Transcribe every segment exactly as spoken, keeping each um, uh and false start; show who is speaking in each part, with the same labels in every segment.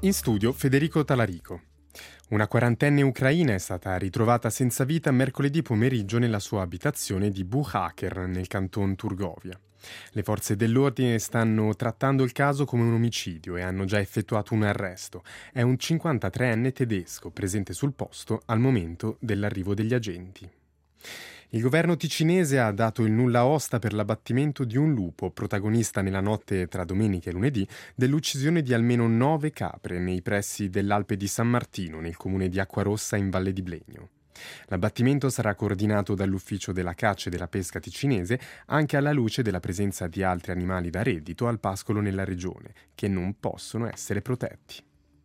Speaker 1: In studio Federico Talarico. Una quarantenne ucraina è stata ritrovata senza vita mercoledì pomeriggio nella sua abitazione di Buchacher, nel canton Turgovia. Le forze dell'ordine stanno trattando il caso come un omicidio e hanno già effettuato un arresto. È un cinquantatreenne tedesco presente sul posto al momento dell'arrivo degli agenti. Il governo ticinese ha dato il nulla osta per l'abbattimento di un lupo, protagonista nella notte tra domenica e lunedì dell'uccisione di almeno nove capre nei pressi dell'Alpe di San Martino, nel comune di Acquarossa in Valle di Blegno. L'abbattimento sarà coordinato dall'Ufficio della Caccia e della Pesca ticinese, anche alla luce della presenza di altri animali da reddito al pascolo nella regione, che non possono essere protetti.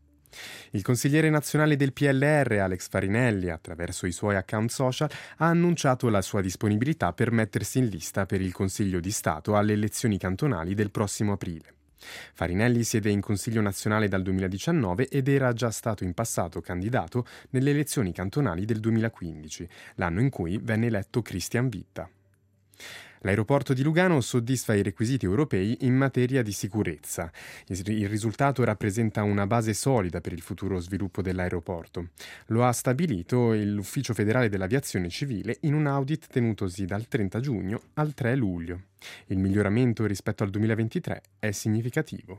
Speaker 1: Il consigliere nazionale del P L R, Alex Farinelli, attraverso i suoi account social, ha annunciato la sua disponibilità per mettersi in lista per il Consiglio di Stato alle elezioni cantonali del prossimo aprile. Farinelli siede in Consiglio nazionale dal duemiladiciannove ed era già stato in passato candidato nelle elezioni cantonali del duemilaquindici, l'anno in cui venne eletto Christian Vitta. L'aeroporto di Lugano soddisfa i requisiti europei in materia di sicurezza. Il risultato rappresenta una base solida per il futuro sviluppo dell'aeroporto. Lo ha stabilito l'Ufficio federale dell'aviazione civile in un audit tenutosi dal trenta giugno al tre luglio. Il miglioramento rispetto al duemilaventitré è significativo.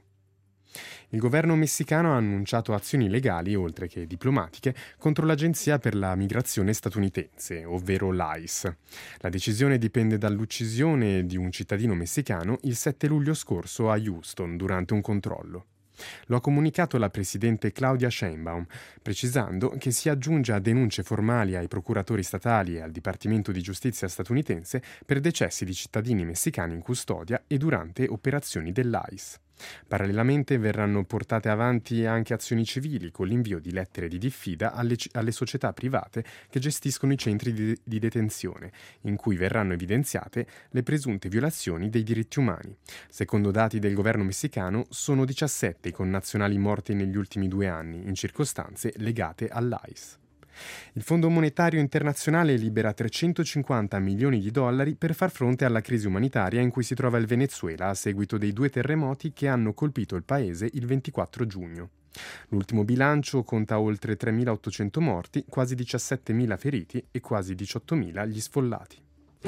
Speaker 1: Il governo messicano ha annunciato azioni legali, oltre che diplomatiche, contro l'Agenzia per la Migrazione statunitense, ovvero l'I C E. La decisione dipende dall'uccisione di un cittadino messicano il sette luglio scorso a Houston durante un controllo. Lo ha comunicato la presidente Claudia Sheinbaum, precisando che si aggiunge a denunce formali ai procuratori statali e al Dipartimento di Giustizia statunitense per decessi di cittadini messicani in custodia e durante operazioni dell'I C E. Parallelamente verranno portate avanti anche azioni civili con l'invio di lettere di diffida alle, alle società private che gestiscono i centri di, di detenzione, in cui verranno evidenziate le presunte violazioni dei diritti umani. Secondo dati del governo messicano, sono diciassette i connazionali morti negli ultimi due anni, in circostanze legate all'I C E. Il Fondo Monetario Internazionale libera trecentocinquanta milioni di dollari per far fronte alla crisi umanitaria in cui si trova il Venezuela a seguito dei due terremoti che hanno colpito il paese il ventiquattro giugno. L'ultimo bilancio conta oltre tremilaottocento morti, quasi diciassettemila feriti e quasi diciottomila gli sfollati.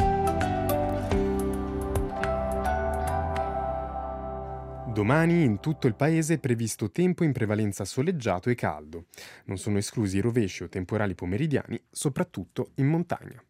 Speaker 1: Domani in tutto il paese è previsto tempo in prevalenza soleggiato e caldo. Non sono esclusi rovesci o temporali pomeridiani, soprattutto in montagna.